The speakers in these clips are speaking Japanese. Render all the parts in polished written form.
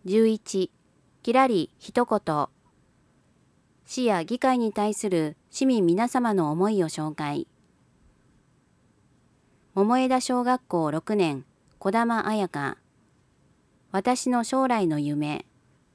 11、きらり一言。市や議会に対する市民皆様の思いを紹介。桃枝小学校6年、児玉彩香。私の将来の夢。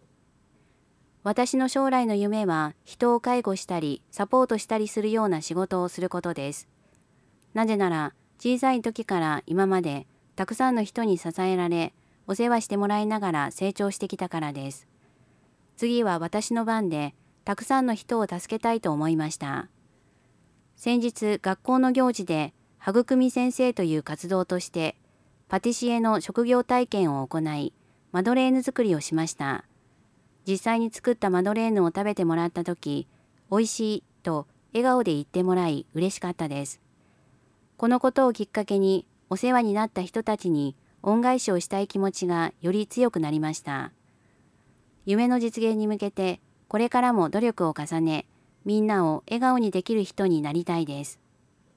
私の将来の夢は人を介護したりサポートしたりするような仕事をすることです。なぜなら小さい時から今までたくさんの人に支えられお世話してもらいながら成長してきたからです。次は私の番でたくさんの人を助けたいと思いました。先日学校の行事で育み先生という活動としてパティシエの職業体験を行いマドレーヌ作りをしました。実際に作ったマドレーヌを食べてもらったとき、おいしいと笑顔で言ってもらい嬉しかったです。このことをきっかけにお世話になった人たちに恩返しをしたい気持ちがより強くなりました。夢の実現に向けてこれからも努力を重ね、みんなを笑顔にできる人になりたいです。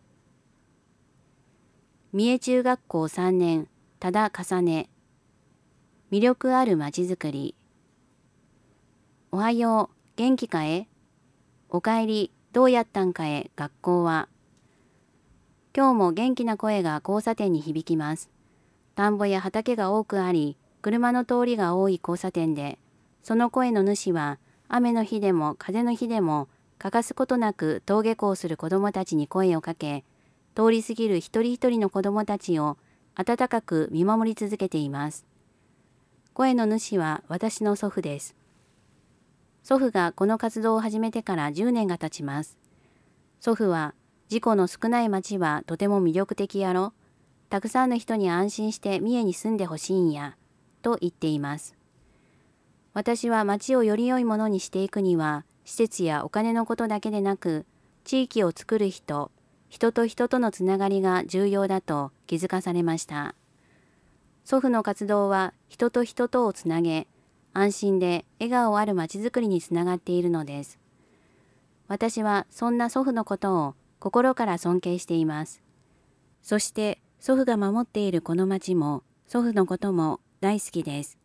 三重中学校3年、多田重ね。魅力あるまちづくり。おはよう、元気かえ？おかえり、どうやったんかえ、学校は。今日も元気な声が交差点に響きます。田んぼや畑が多くあり、車の通りが多い交差点で、その声の主は、雨の日でも風の日でも、欠かすことなく登下校する子どもたちに声をかけ、通り過ぎる一人一人の子どもたちを温かく見守り続けています。声の主は私の祖父です。祖父がこの活動を始めてから10年が経ちます。祖父は、事故の少ない町はとても魅力的やろ。たくさんの人に安心して三重に住んでほしいんや、と言っています。私は町をより良いものにしていくには、施設やお金のことだけでなく、地域を作る人、人と人とのつながりが重要だと気づかされました。祖父の活動は人と人とをつなげ、安心で笑顔あるまちづくりにつながっているのです。私はそんな祖父のことを心から尊敬しています。そして祖父が守っているこの町も祖父のことも大好きです。